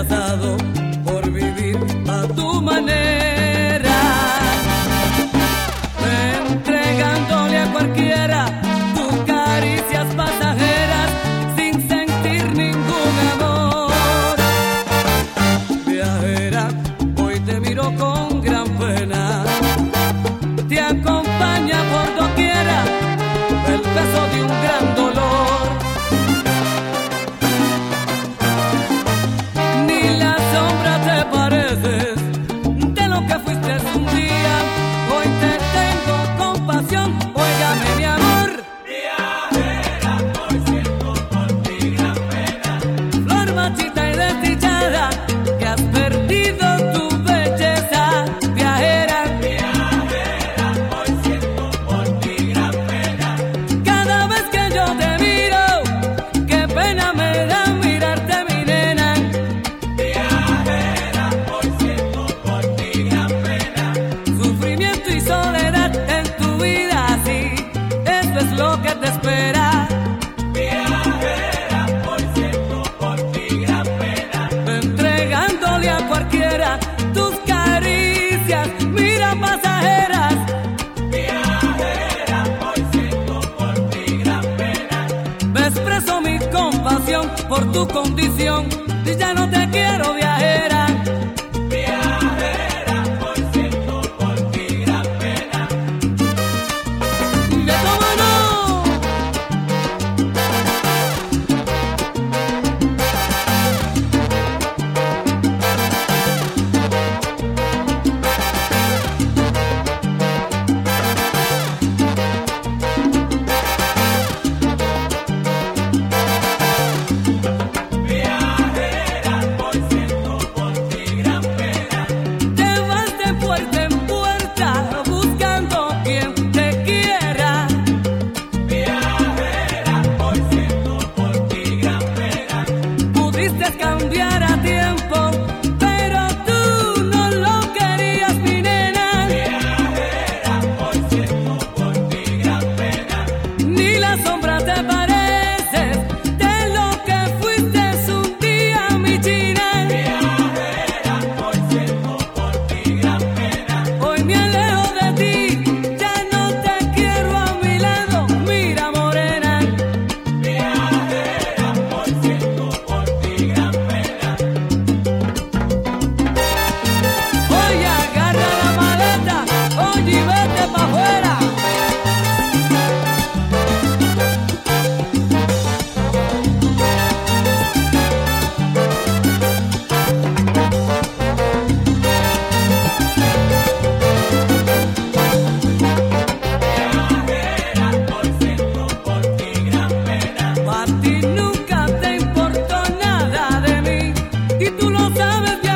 cansado por vivir a tu manera, entregándole a cualquiera tus caricias pasajeras sin sentir ningún amor. Viajera, hoy te miro con gran pena, te acompaña por doquiera el peso de un gran dolor. Ni la sombra te pareces de lo que fuiste un día. Hoy te tengo compasión, óigame mi amor. Viajera, hoy siento por ti gran pena. Flor marchita y desdichada, que has perdido tu belleza. Viajera, Viajera, hoy siento por ti gran pena. cada vez que yo te miro, qué pena me da mirarte, mi nena. Viajera, hoy siento por ti gran pena. Sufrimiento y soledad en tu vida, sí, eso es lo que te espera. Viajera, hoy siento por ti gran pena. Entregándole a cualquiera tus caricias, mira pasajeras. Viajera, hoy siento por ti gran pena. Me expreso mi compasión por tu condición y ya no te quiero, viajera. Viajera, hoy siento por ti gran pena. ¡Ya cómo no! Viajera, hoy siento por ti gran pena. Te vas de puerta en puerta buscando quien te quiera. Viajera, hoy siento por ti gran pena. Pudiste cambiar a tiempo, pero tú no lo querías, mi nena. Viajera, hoy siento por ti gran pena. Ni la sombra te pareces de lo que fuiste un día, mi china. Viajera, hoy siento por ti gran pena. Hoy me alejo de ti, ya no te quiero a mi lado, mira morena. Viajera, hoy siento por ti gran pena. Oye, agarra la maleta, oye, y vete pa' afuera. Viajera, hoy siento por ti gran pena. A ti nunca te importó nada de mí y tú lo sabes,